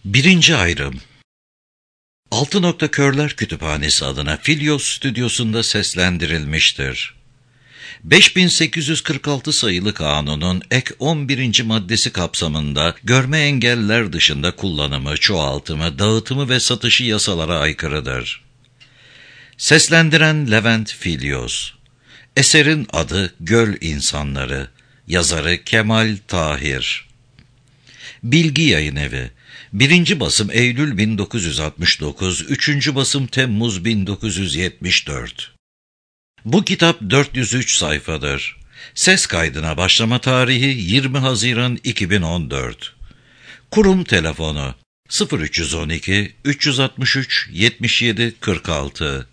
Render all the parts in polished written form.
Birinci ayrım. Altı Nokta Körler Kütüphanesi adına Filyos stüdyosunda seslendirilmiştir. 5846 sayılı kanunun ek 11. maddesi kapsamında görme engelliler dışında kullanımı, çoğaltımı, dağıtımı ve satışı yasalara aykırıdır. Seslendiren Levent Filyos. Eserin adı Göl İnsanları. Yazarı Kemal Tahir. Bilgi Yayınevi. 1. basım Eylül 1969, 3. basım Temmuz 1974. Bu kitap 403 sayfadır. Ses kaydına başlama tarihi 20 Haziran 2014. Kurum telefonu 0312 363 77 46.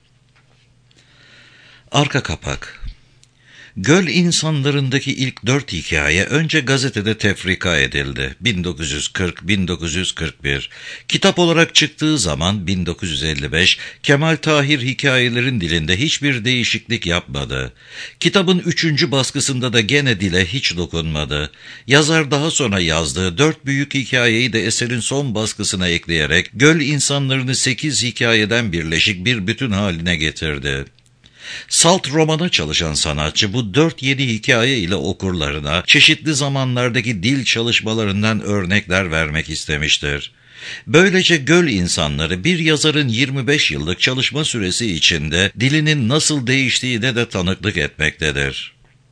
Arka kapak. Göl İnsanlarındaki ilk 4 hikaye önce gazetede tefrika edildi. 1940-1941. Kitap olarak çıktığı zaman 1955, Kemal Tahir hikayelerin dilinde hiçbir değişiklik yapmadı. Kitabın 3. baskısında da gene dile hiç dokunmadı. Yazar daha sonra yazdığı 4 büyük hikayeyi de eserin son baskısına ekleyerek Göl İnsanlarını 8 hikayeden birleşik bir bütün haline getirdi. Salt romana çalışan sanatçı bu 4 yeni hikaye ile okurlarına çeşitli zamanlardaki dil çalışmalarından örnekler vermek istemiştir. Böylece Göl İnsanları bir yazarın 25 yıllık çalışma süresi içinde dilinin nasıl değiştiğine de tanıklık etmektedir.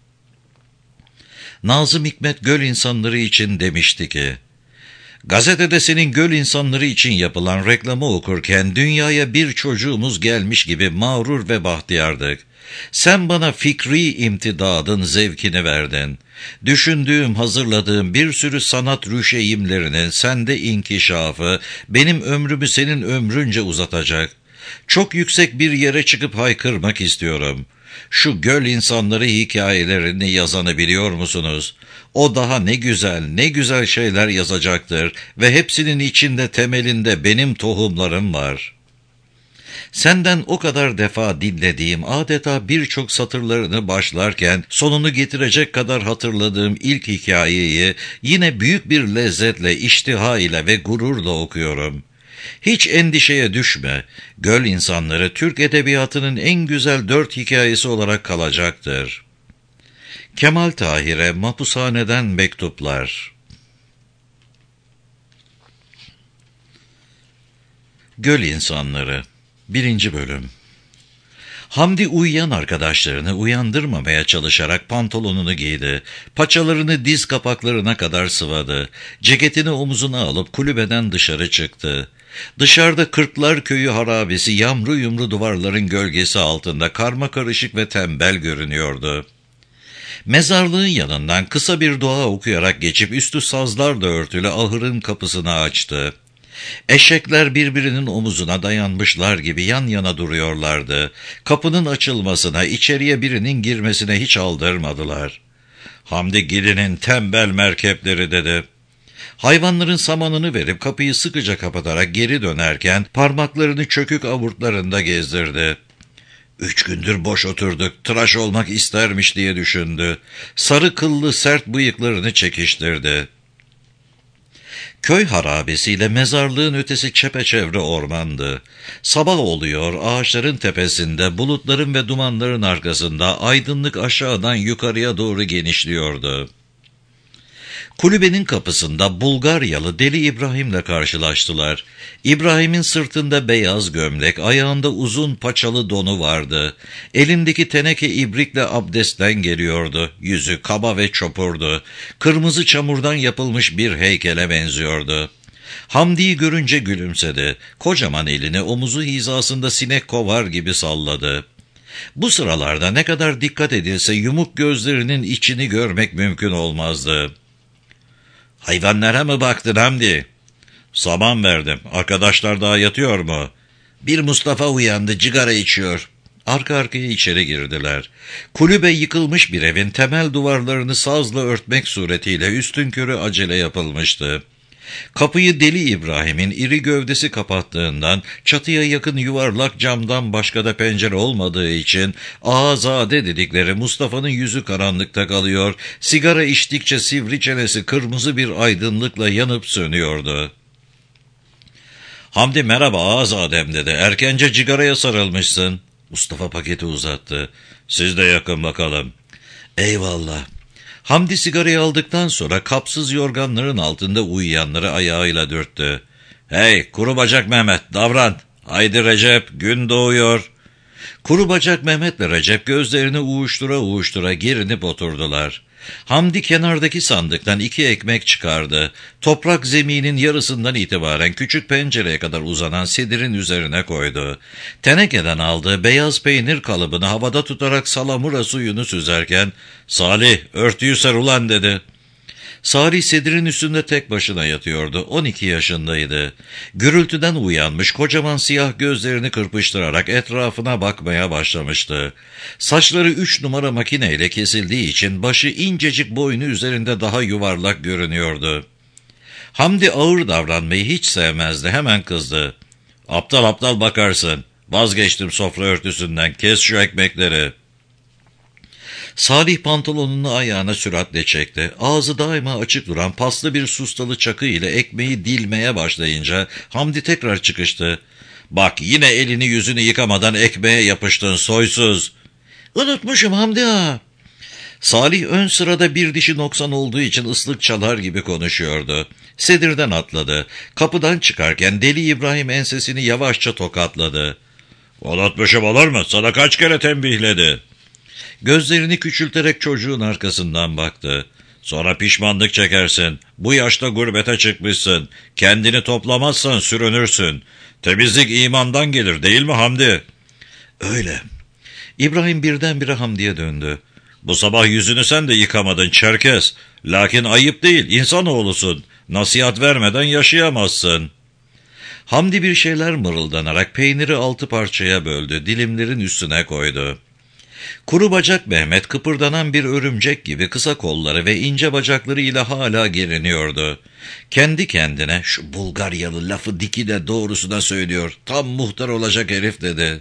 Nazım Hikmet Göl İnsanları için demişti ki, "Gazetede senin Göl İnsanları için yapılan reklamı okurken dünyaya bir çocuğumuz gelmiş gibi mağrur ve bahtiyardık. Sen bana fikri imtidadın zevkini verdin. Düşündüğüm, hazırladığım bir sürü sanat rüşeğimlerinin sende inkişafı benim ömrümü senin ömrünce uzatacak. Çok yüksek bir yere çıkıp haykırmak istiyorum. Şu Göl İnsanları hikayelerini yazanı biliyor musunuz? O daha ne güzel şeyler yazacaktır ve hepsinin içinde temelinde benim tohumlarım var. Senden o kadar defa dinlediğim, adeta birçok satırlarını başlarken sonunu getirecek kadar hatırladığım ilk hikayeyi yine büyük bir lezzetle, iştiha ile ve gururla okuyorum. Hiç endişeye düşme, Göl İnsanları Türk edebiyatının en güzel 4 hikayesi olarak kalacaktır." Kemal Tahir'e Mahpushaneden Mektuplar. Göl İnsanları 1. bölüm. Hamdi uyuyan arkadaşlarını uyandırmamaya çalışarak pantolonunu giydi. Paçalarını diz kapaklarına kadar sıvadı. Ceketini omuzuna alıp kulübeden dışarı çıktı. Dışarıda Kırklar Köyü harabesi yamru yumru duvarların gölgesi altında karmakarışık ve tembel görünüyordu. Mezarlığın yanından kısa bir dua okuyarak geçip üstü sazlarla örtülü ahırın kapısını açtı. Eşekler birbirinin omuzuna dayanmışlar gibi yan yana duruyorlardı. Kapının açılmasına, içeriye birinin girmesine hiç aldırmadılar. "Hamdi Gili'nin tembel merkepleri," dedi. Hayvanların samanını verip kapıyı sıkıca kapatarak geri dönerken parmaklarını çökük avurtlarında gezdirdi. 3 gündür boş oturduk, tıraş olmak istermiş diye düşündü. Sarı kıllı sert bıyıklarını çekiştirdi. Köy harabesiyle mezarlığın ötesi çepeçevre ormandı. Sabah oluyor, ağaçların tepesinde, bulutların ve dumanların arkasında aydınlık aşağıdan yukarıya doğru genişliyordu. Kulübenin kapısında Bulgaryalı Deli İbrahim'le karşılaştılar. İbrahim'in sırtında beyaz gömlek, ayağında uzun paçalı donu vardı. Elindeki teneke ibrikle abdestten geliyordu. Yüzü kaba ve çopurdu. Kırmızı çamurdan yapılmış bir heykele benziyordu. Hamdi'yi görünce gülümsedi. Kocaman elini omuzu hizasında sinek kovar gibi salladı. Bu sıralarda ne kadar dikkat edilse yumuk gözlerinin içini görmek mümkün olmazdı. "Hayvanlara mı baktın Hamdi?" "Saman verdim. Arkadaşlar daha yatıyor mu?" "Bir Mustafa uyandı, cigara içiyor." Arka arkaya içeri girdiler. Kulübe yıkılmış bir evin temel duvarlarını sazla örtmek suretiyle üstünkörü acele yapılmıştı. Kapıyı Deli İbrahim'in iri gövdesi kapattığından, çatıya yakın yuvarlak camdan başka da pencere olmadığı için Ağazade dedikleri Mustafa'nın yüzü karanlıkta kalıyor, sigara içtikçe sivri çenesi kırmızı bir aydınlıkla yanıp sönüyordu. Hamdi merhaba Ağazadem dedi. Erkence cigaraya sarılmışsın. Mustafa paketi uzattı. Siz de yakın bakalım. Eyvallah. Hamdi sigarayı aldıktan sonra kapsız yorganların altında uyuyanları ayağıyla dürttü. Hey kuru bacak Mehmet davran. Haydi Recep gün doğuyor. Kuru bacak Mehmet'le Recep gözlerini uğuştura uğuştura gerinip oturdular. Hamdi kenardaki sandıktan 2 ekmek çıkardı. Toprak zeminin yarısından itibaren küçük pencereye kadar uzanan sedirin üzerine koydu. Tenekeden aldığı beyaz peynir kalıbını havada tutarak salamura suyunu süzerken ''Salih örtüyü ser ulan'' dedi. Salih sedirin üstünde tek başına yatıyordu. 12 yaşındaydı. Gürültüden uyanmış, kocaman siyah gözlerini kırpıştırarak etrafına bakmaya başlamıştı. Saçları 3 numara makineyle kesildiği için başı incecik boynu üzerinde daha yuvarlak görünüyordu. Hamdi ağır davranmayı hiç sevmezdi. Hemen kızdı. ''Aptal aptal bakarsın. Vazgeçtim sofra örtüsünden. Kes şu ekmekleri.'' Salih pantolonunu ayağına süratle çekti. Ağzı daima açık duran paslı bir sustalı çakı ile ekmeği dilmeye başlayınca Hamdi tekrar çıkıştı. ''Bak yine elini yüzünü yıkamadan ekmeğe yapıştın soysuz.'' ''Unutmuşum Hamdi ağa.'' Salih ön sırada bir dişi noksan olduğu için ıslık çalar gibi konuşuyordu. Sedirden atladı. Kapıdan çıkarken Deli İbrahim ensesini yavaşça tokatladı. ''Unutmuşum olur mu? Sana kaç kere tembihledi?'' Gözlerini küçülterek çocuğun arkasından baktı. ''Sonra pişmanlık çekersin. Bu yaşta gurbete çıkmışsın. Kendini toplamazsan sürünürsün. Temizlik imandan gelir değil mi Hamdi?'' ''Öyle.'' İbrahim birdenbire Hamdi'ye döndü. ''Bu sabah yüzünü sen de yıkamadın Çerkes. Lakin ayıp değil, insanoğlusun. Nasihat vermeden yaşayamazsın.'' Hamdi bir şeyler mırıldanarak peyniri 6 parçaya böldü, dilimlerin üstüne koydu. Kuru bacak Mehmet kıpırdanan bir örümcek gibi kısa kolları ve ince bacaklarıyla hala geriniyordu. Kendi kendine ''Şu Bulgaryalı lafı diki de doğrusuna söylüyor, tam muhtar olacak herif'' dedi.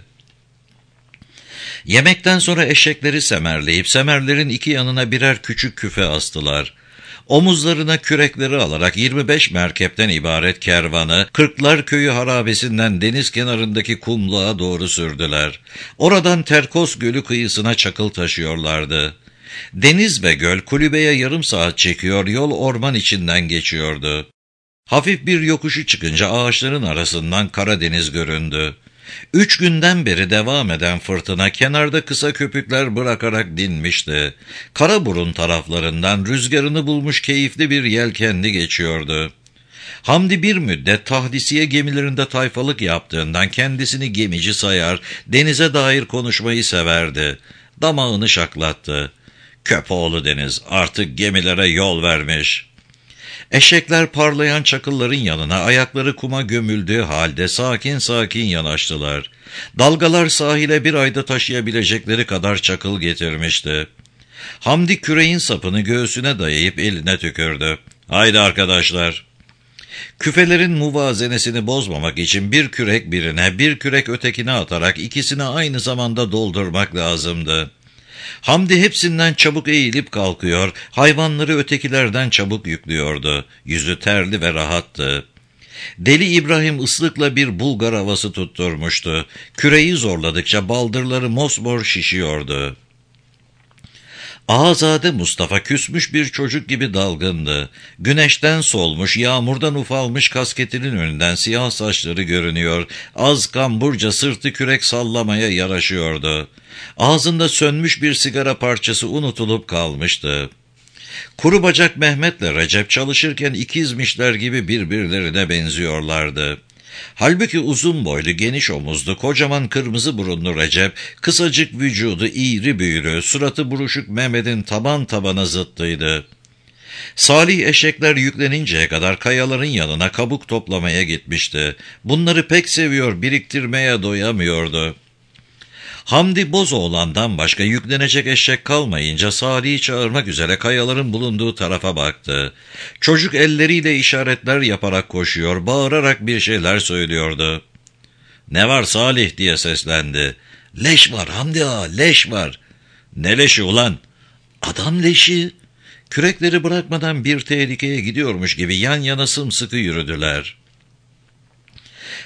Yemekten sonra eşekleri semerleyip semerlerin 2 yanına birer küçük küfe astılar. Omuzlarına kürekleri alarak 25 merkepten ibaret kervanı Kırklar Köyü harabesinden deniz kenarındaki kumluğa doğru sürdüler. Oradan Terkos Gölü kıyısına çakıl taşıyorlardı. Deniz ve göl kulübeye yarım saat çekiyor, yol orman içinden geçiyordu. Hafif bir yokuşu çıkınca ağaçların arasından Karadeniz göründü. 3 günden beri devam eden fırtına kenarda kısa köpükler bırakarak dinmişti. Karaburun taraflarından rüzgarını bulmuş keyifli bir yelkenli geçiyordu. Hamdi bir müddet tahdisiye gemilerinde tayfalık yaptığından kendisini gemici sayar, denize dair konuşmayı severdi. Damağını şaklattı. Köpoğlu deniz artık gemilere yol vermiş. Eşekler parlayan çakılların yanına ayakları kuma gömüldüğü halde sakin sakin yanaştılar. Dalgalar sahile bir ayda taşıyabilecekleri kadar çakıl getirmişti. Hamdi küreğin sapını göğsüne dayayıp eline tükürdü. ''Haydi arkadaşlar.'' Küfelerin muvazenesini bozmamak için bir kürek birine, bir kürek ötekine atarak ikisini aynı zamanda doldurmak lazımdı. Hamdi hepsinden çabuk eğilip kalkıyor, hayvanları ötekilerden çabuk yüklüyordu. Yüzü terli ve rahattı. Deli İbrahim ıslıkla bir Bulgar havası tutturmuştu. Küreği zorladıkça baldırları mosmor şişiyordu. Ağazade Mustafa küsmüş bir çocuk gibi dalgındı. Güneşten solmuş, yağmurdan ufalmış kasketinin önünden siyah saçları görünüyor. Az kamburca sırtı kürek sallamaya yaraşıyordu. Ağzında sönmüş bir sigara parçası unutulup kalmıştı. Kuru bacak Mehmet'le Recep çalışırken ikizmişler gibi birbirlerine benziyorlardı. Halbuki uzun boylu, geniş omuzlu, kocaman kırmızı burunlu Recep, kısacık vücudu, iğri büğrü, suratı buruşuk Mehmet'in taban tabana zıttıydı. Salih eşekler yükleninceye kadar kayaların yanına kabuk toplamaya gitmişti. Bunları pek seviyor, biriktirmeye doyamıyordu. Hamdi Bozoğlan'dan başka yüklenecek eşek kalmayınca Salih'i çağırmak üzere kayaların bulunduğu tarafa baktı. Çocuk elleriyle işaretler yaparak koşuyor, bağırarak bir şeyler söylüyordu. ''Ne var Salih?'' diye seslendi. ''Leş var Hamdi ağa, leş var.'' ''Ne leşi ulan?'' ''Adam leşi.'' Kürekleri bırakmadan bir tehlikeye gidiyormuş gibi yan yana sımsıkı yürüdüler.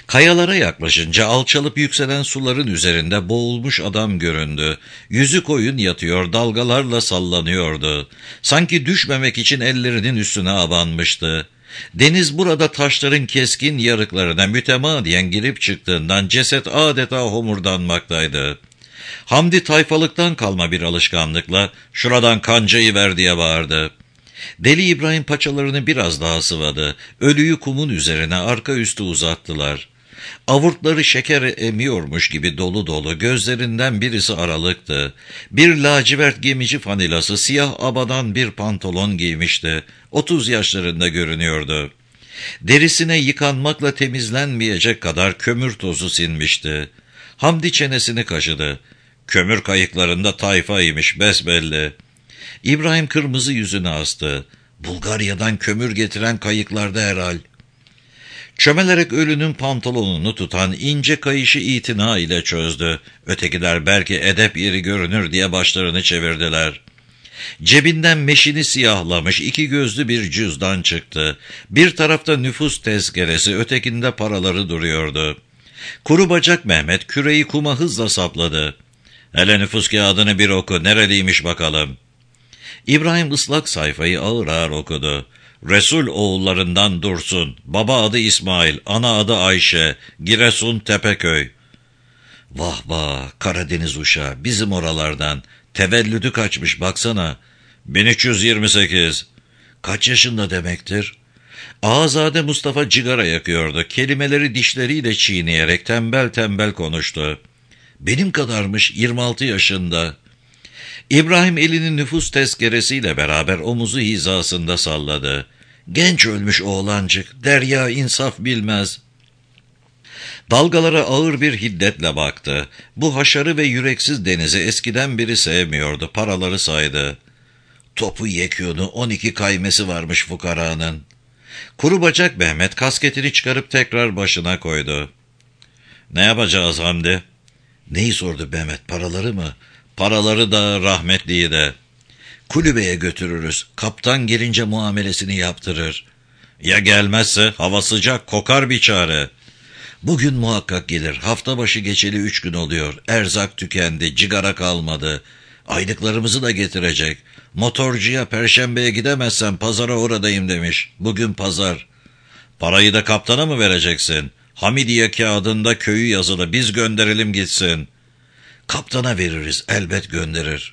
Kayalara yaklaşınca alçalıp yükselen suların üzerinde boğulmuş adam göründü. Yüzü koyun yatıyor, dalgalarla sallanıyordu. Sanki düşmemek için ellerinin üstüne abanmıştı. Deniz burada taşların keskin yarıklarına mütemadiyen girip çıktığından ceset adeta homurdanmaktaydı. Hamdi tayfalıktan kalma bir alışkanlıkla "Şuradan kancayı ver" diye bağırdı. Deli İbrahim paçalarını biraz daha sıvadı. Ölüyü kumun üzerine arka üstü uzattılar. Avurtları şeker emiyormuş gibi dolu dolu, gözlerinden birisi aralıktı. Bir lacivert gemici fanilası, siyah abadan bir pantolon giymişti. 30 yaşlarında görünüyordu. Derisine yıkanmakla temizlenmeyecek kadar kömür tozu sinmişti. Hamdi çenesini kaşıdı. Kömür kayıklarında tayfaymış besbelli. İbrahim kırmızı yüzünü astı. Bulgarya'dan kömür getiren kayıklarda herhal. Çömelerek ölünün pantolonunu tutan ince kayışı itina ile çözdü. Ötekiler belki edep yeri görünür diye başlarını çevirdiler. Cebinden meşini siyahlamış 2 gözlü bir cüzdan çıktı. Bir tarafta nüfus tezkeresi, ötekinde paraları duruyordu. Kuru bacak Mehmet küreyi kuma hızla sapladı. "Hele nüfus kağıdını bir oku, nereliymiş bakalım." İbrahim ıslak sayfayı ağır ağır okudu. "Resul oğullarından Dursun, baba adı İsmail, ana adı Ayşe, Giresun Tepeköy." Vah vah, Karadeniz uşağı, bizim oralardan. Tevellüdü kaçmış baksana. 1328. Kaç yaşında demektir? Ağazade Mustafa cigara yakıyordu. Kelimeleri dişleriyle çiğneyerek tembel tembel konuştu. "Benim kadarmış, 26 yaşında." İbrahim elini nüfus tezkeresiyle beraber omuzu hizasında salladı. "Genç ölmüş oğlancık, derya insaf bilmez." Dalgalara ağır bir hiddetle baktı. Bu haşarı ve yüreksiz denizi eskiden biri sevmiyordu, paraları saydı. Topu yekûnu 12 kaymesi varmış fukaranın. Kuru bacak Mehmet kasketini çıkarıp tekrar başına koydu. "Ne yapacağız Hamdi?" "Neyi?" sordu Mehmet, "paraları mı?" "Paraları da rahmetliyi de." "Kulübeye götürürüz. Kaptan gelince muamelesini yaptırır." "Ya gelmezse? Hava sıcak, kokar biçare." "Bugün muhakkak gelir. Hafta başı geçeli 3 gün oluyor. Erzak tükendi, cigara kalmadı. Aylıklarımızı da getirecek. Motorcuya Perşembe'ye gidemezsem pazara oradayım demiş. Bugün pazar." "Parayı da kaptana mı vereceksin?" "Hamidiye kağıdında köyü yazılı, biz gönderelim gitsin." "Kaptana veririz, elbet gönderir."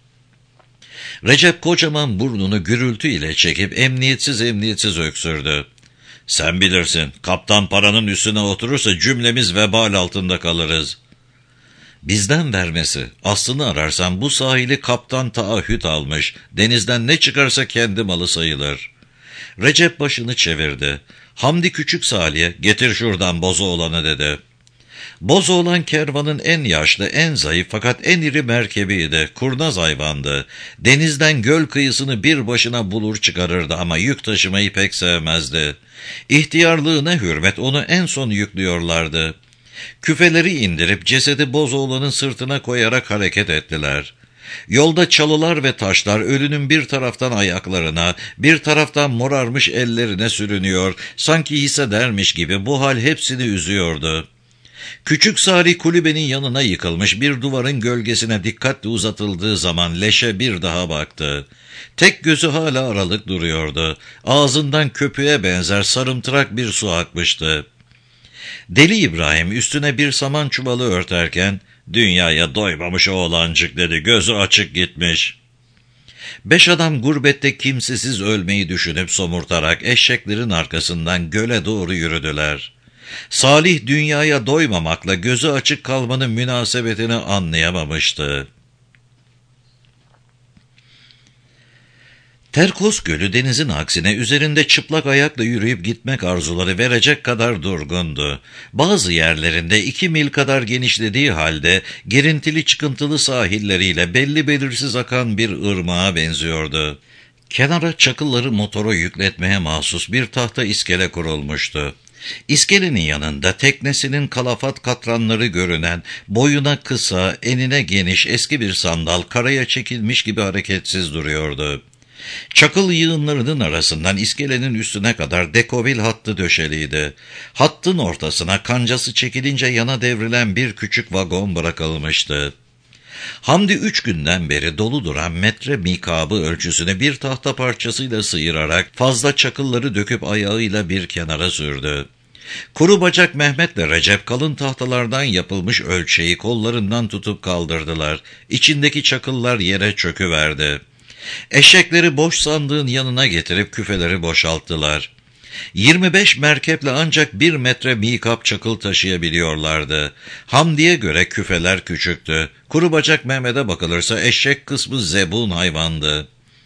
Recep kocaman burnunu gürültü ile çekip emniyetsiz öksürdü. "Sen bilirsin, kaptan paranın üstüne oturursa cümlemiz vebal altında kalırız." "Bizden vermesi. Aslını ararsan bu sahili kaptan taahhüt almış. Denizden ne çıkarsa kendi malı sayılır." Recep başını çevirdi. Hamdi Küçük Salih'e "Getir şuradan Bozoğlan'ı" dedi. Bozoğlan kervanın en yaşlı, en zayıf fakat en iri merkebiydi. Kurnaz hayvandı. Denizden göl kıyısını bir başına bulur çıkarırdı ama yük taşımayı pek sevmezdi. İhtiyarlığına hürmet onu en son yüklüyorlardı. Küfeleri indirip cesedi Bozoğlan'ın sırtına koyarak hareket ettiler. Yolda çalılar ve taşlar ölünün bir taraftan ayaklarına, bir taraftan morarmış ellerine sürünüyor, sanki hissedermiş gibi bu hal hepsini üzüyordu. Küçük Salih kulübenin yanına yıkılmış bir duvarın gölgesine dikkatle uzatıldığı zaman leşe bir daha baktı. Tek gözü hala aralık duruyordu. Ağzından köpüğe benzer sarımtırak bir su akmıştı. Deli İbrahim üstüne bir saman çuvalı örterken "Dünyaya doymamış oğlancık" dedi, "gözü açık gitmiş." 5 adam gurbette kimsesiz ölmeyi düşünüp somurtarak eşeklerin arkasından göle doğru yürüdüler. Salih dünyaya doymamakla gözü açık kalmanın münasebetini anlayamamıştı. Terkos Gölü denizin aksine üzerinde çıplak ayakla yürüyüp gitmek arzuları verecek kadar durgundu. Bazı yerlerinde 2 mil kadar genişlediği halde girintili çıkıntılı sahilleriyle belli belirsiz akan bir ırmağa benziyordu. Kenara çakılları motora yükletmeye mahsus bir tahta iskele kurulmuştu. İskelenin yanında teknesinin kalafat katranları görünen, boyuna kısa, enine geniş eski bir sandal karaya çekilmiş gibi hareketsiz duruyordu. Çakıl yığınlarının arasından iskelenin üstüne kadar dekobil hattı döşeliydi. Hattın ortasına kancası çekilince yana devrilen bir küçük vagon bırakılmıştı. Hamdi 3 günden beri dolu duran metre mikabı ölçüsünü bir tahta parçasıyla sıyırarak fazla çakılları döküp ayağıyla bir kenara sürdü. Kuru bacak Mehmet'le Recep kalın tahtalardan yapılmış ölçeği kollarından tutup kaldırdılar. İçindeki çakıllar yere çöküverdi. Eşekleri boş sandığın yanına getirip küfeleri boşalttılar. 25 merkeple ancak 1 metre mikap çakıl taşıyabiliyorlardı. Hamdi'ye göre küfeler küçüktü. Kuru bacak Mehmet'e bakılırsa eşek kısmı zebun hayvandı.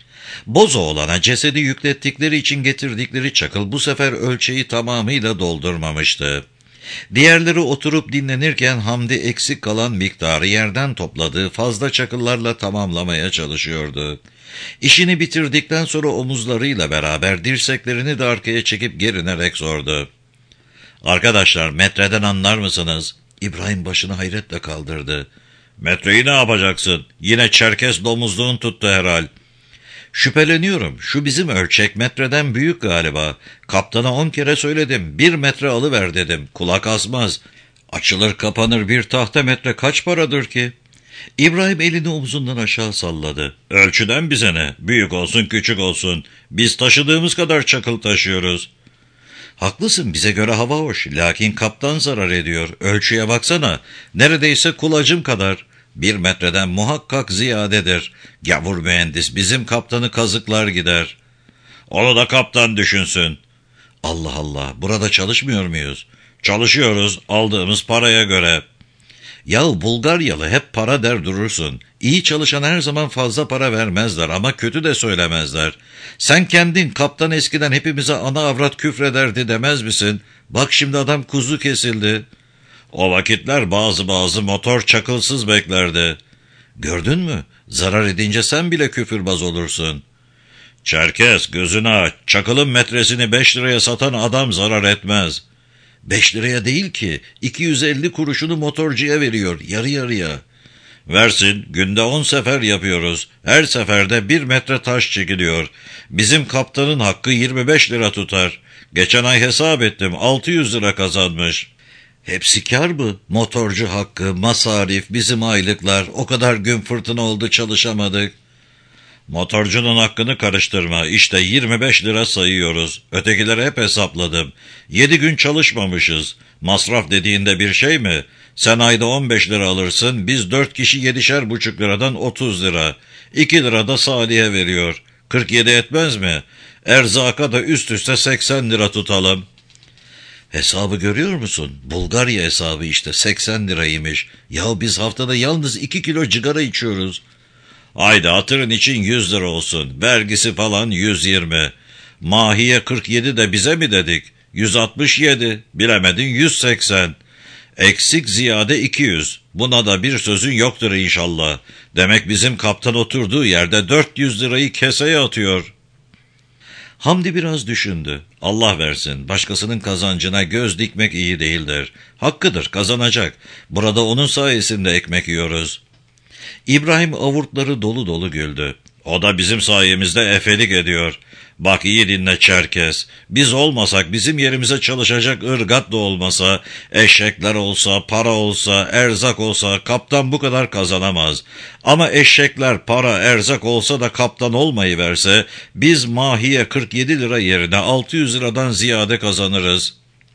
Bozoğlan'a cesedi yüklettikleri için getirdikleri çakıl bu sefer ölçeği tamamıyla doldurmamıştı. Diğerleri oturup dinlenirken Hamdi eksik kalan miktarı yerden topladığı fazla çakıllarla tamamlamaya çalışıyordu. İşini bitirdikten sonra omuzlarıyla beraber dirseklerini de arkaya çekip gerinerek sordu. "Arkadaşlar, metreden anlar mısınız?" İbrahim başını hayretle kaldırdı. "Metreyi ne yapacaksın? Yine Çerkes domuzluğun tuttu herhal." "Şüpheleniyorum. Şu bizim ölçek metreden büyük galiba. Kaptana 10 kere söyledim. 1 metre alıver dedim. Kulak asmaz. Açılır kapanır bir tahta metre kaç paradır ki?" İbrahim elini omzundan aşağı salladı. "Ölçüden bize ne? Büyük olsun küçük olsun. Biz taşıdığımız kadar çakıl taşıyoruz." "Haklısın, bize göre hava hoş. Lakin kaptan zarar ediyor. Ölçüye baksana. Neredeyse kulacım kadar. 1 metreden muhakkak ziyadedir. Gavur mühendis bizim kaptanı kazıklar gider." "Onu da kaptan düşünsün." "Allah Allah, burada çalışmıyor muyuz?" "Çalışıyoruz, aldığımız paraya göre." "Yahu Bulgaryalı, hep para der durursun. İyi çalışan her zaman fazla para vermezler ama kötü de söylemezler. Sen kendin kaptan eskiden hepimize ana avrat küfrederdi demez misin? Bak şimdi adam kuzu kesildi." "O vakitler bazı motor çakılsız beklerdi." "Gördün mü? Zarar edince sen bile küfürbaz olursun." "Çerkes, gözünü aç. Çakılın metresini 5 liraya satan adam zarar etmez." 5 liraya değil ki, 250 kuruşunu motorcuya veriyor, yarı yarıya." "Versin, günde 10 sefer yapıyoruz. Her seferde 1 metre taş çekiliyor. Bizim kaptanın hakkı 25 lira tutar. Geçen ay hesap ettim, 600 lira kazanmış." "Hepsi kâr mı? Motorcu hakkı, masarif, bizim aylıklar, o kadar gün fırtına oldu çalışamadık." "Motorcunun hakkını karıştırma. İşte 25 lira sayıyoruz. Ötekileri hep hesapladım. 7 gün çalışmamışız. Masraf dediğinde bir şey mi? Sen ayda 15 lira alırsın. Biz 4 kişi 7,5 liradan 30 lira. 2 lira da Salih'e veriyor. 47 etmez mi? Erzaka da üst üste 80 lira tutalım." "Hesabı görüyor musun? Bulgarya hesabı işte 80 liraymış. Ya biz haftada yalnız 2 kilo cigara içiyoruz." "Haydi hatırın için 100 lira olsun. Vergisi falan 120. Mahiye 47 de bize mi dedik? 167. Bilemedin 180. Eksik ziyade 200. Buna da bir sözün yoktur inşallah. Demek bizim kaptan oturduğu yerde 400 lirayı keseye atıyor." Hamdi biraz düşündü. Allah versin, başkasının kazancına göz dikmek iyi değildir. Hakkıdır, kazanacak. Burada onun sayesinde ekmek yiyoruz. İbrahim avurtları dolu dolu güldü. "O da bizim sayemizde efelik ediyor. Bak iyi dinle Çerkes. Biz olmasak, bizim yerimize çalışacak ırgat da olmasa, eşekler olsa, para olsa, erzak olsa kaptan bu kadar kazanamaz. Ama eşekler, para, erzak olsa da kaptan olmayıverse, biz mahiye 47 lira yerine 600 liradan ziyade kazanırız."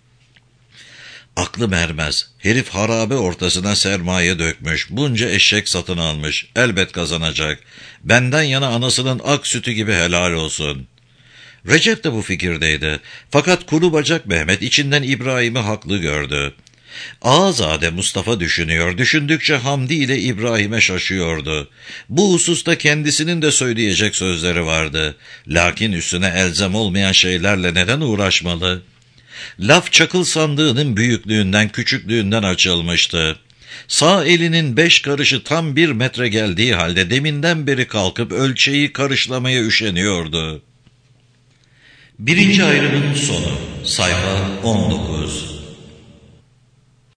Aklım ermez. Herif harabe ortasına sermaye dökmüş. Bunca eşek satın almış. Elbet kazanacak. Benden yana anasının ak sütü gibi helal olsun. Recep de bu fikirdeydi. Fakat kuru bacak Mehmet içinden İbrahim'i haklı gördü. Ağazade Mustafa düşünüyor. Düşündükçe Hamdi ile İbrahim'e şaşıyordu. Bu hususta kendisinin de söyleyecek sözleri vardı. Lakin üstüne elzem olmayan şeylerle neden uğraşmalı? Laf çakıl sandığının büyüklüğünden, küçüklüğünden açılmıştı. Sağ elinin 5 karışı tam 1 metre geldiği halde deminden beri kalkıp ölçeği karışlamaya üşeniyordu. 1. ayrımın sonu. Sayfa 19.